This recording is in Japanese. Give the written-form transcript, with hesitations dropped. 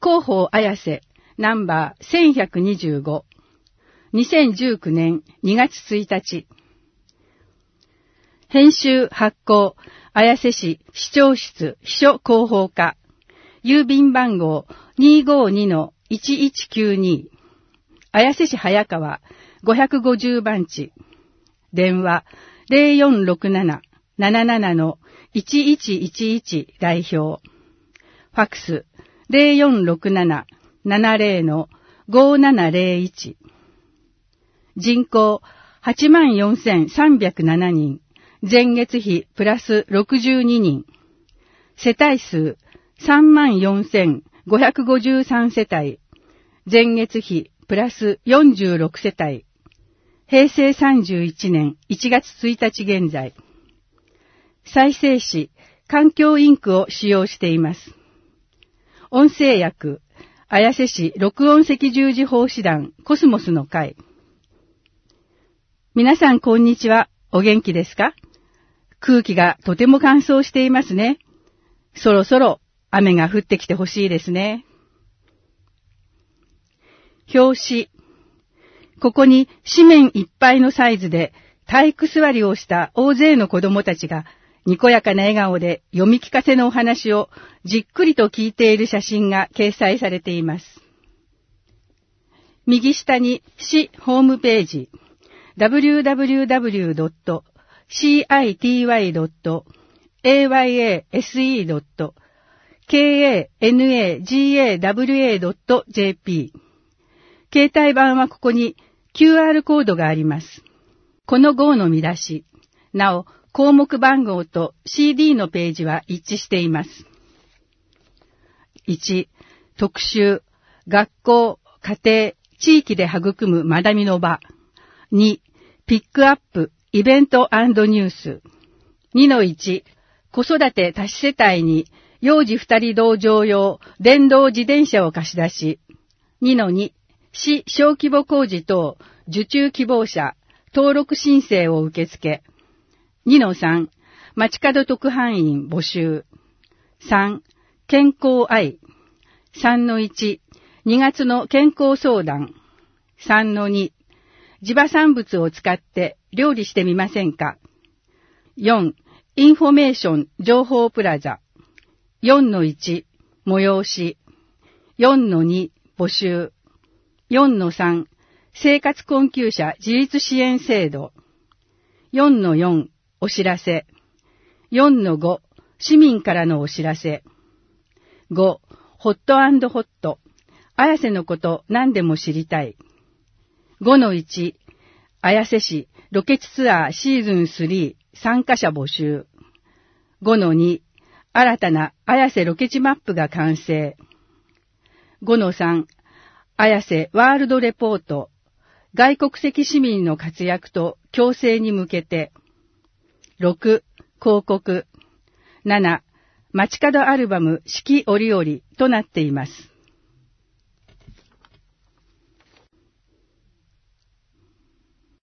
広報綾瀬ナンバー1125 2019年2月1日編集発行綾瀬市市長室秘書広報課郵便番号 252-1192 綾瀬市早川550番地電話 0467-77-1111 代表ファックス 0467-70-5701 人口 84,307 人前月比プラス62人世帯数 34,553 世帯前月比プラス46世帯平成31年1月1日現在再生紙環境インクを使用しています。音声訳綾瀬市録音赤十字奉仕団コスモスの会。皆さんこんにちは。お元気ですか？空気がとても乾燥していますね。そろそろ雨が降ってきてほしいですね。表紙。ここに紙面いっぱいのサイズで体育座りをした大勢の子供たちがにこやかな笑顔で読み聞かせのお話をじっくりと聞いている写真が掲載されています。右下に市ホームページ www.city.ayse.kanagawa.jp 携帯版はここに QR コードがあります。この号の見出し、なお項目番号と CD のページは一致しています。1、特集、学校、家庭、地域で育む学びの場。2、ピックアップ、イベント&ニュース。2-1、子育て多子世帯に幼児2人同乗用電動自転車を貸し出し。2-2、市小規模工事等受注希望者登録申請を受付。2-3、街角特派員募集。3、健康愛。3-1、2月の健康相談。3-2、地場産物を使って料理してみませんか。4、インフォメーション情報プラザ。4-1、催し。4-2、募集。4-3、生活困窮者自立支援制度。4-4、お知らせ。4-5、市民からのお知らせ。5、ホット&ホット。綾瀬のこと何でも知りたい。5-1、綾瀬市ロケ地ツアーシーズン3参加者募集。5-2、新たな綾瀬ロケ地マップが完成。5-3、綾瀬ワールドレポート。外国籍市民の活躍と共生に向けて。6、広告。7、街角アルバム四季折々となっています。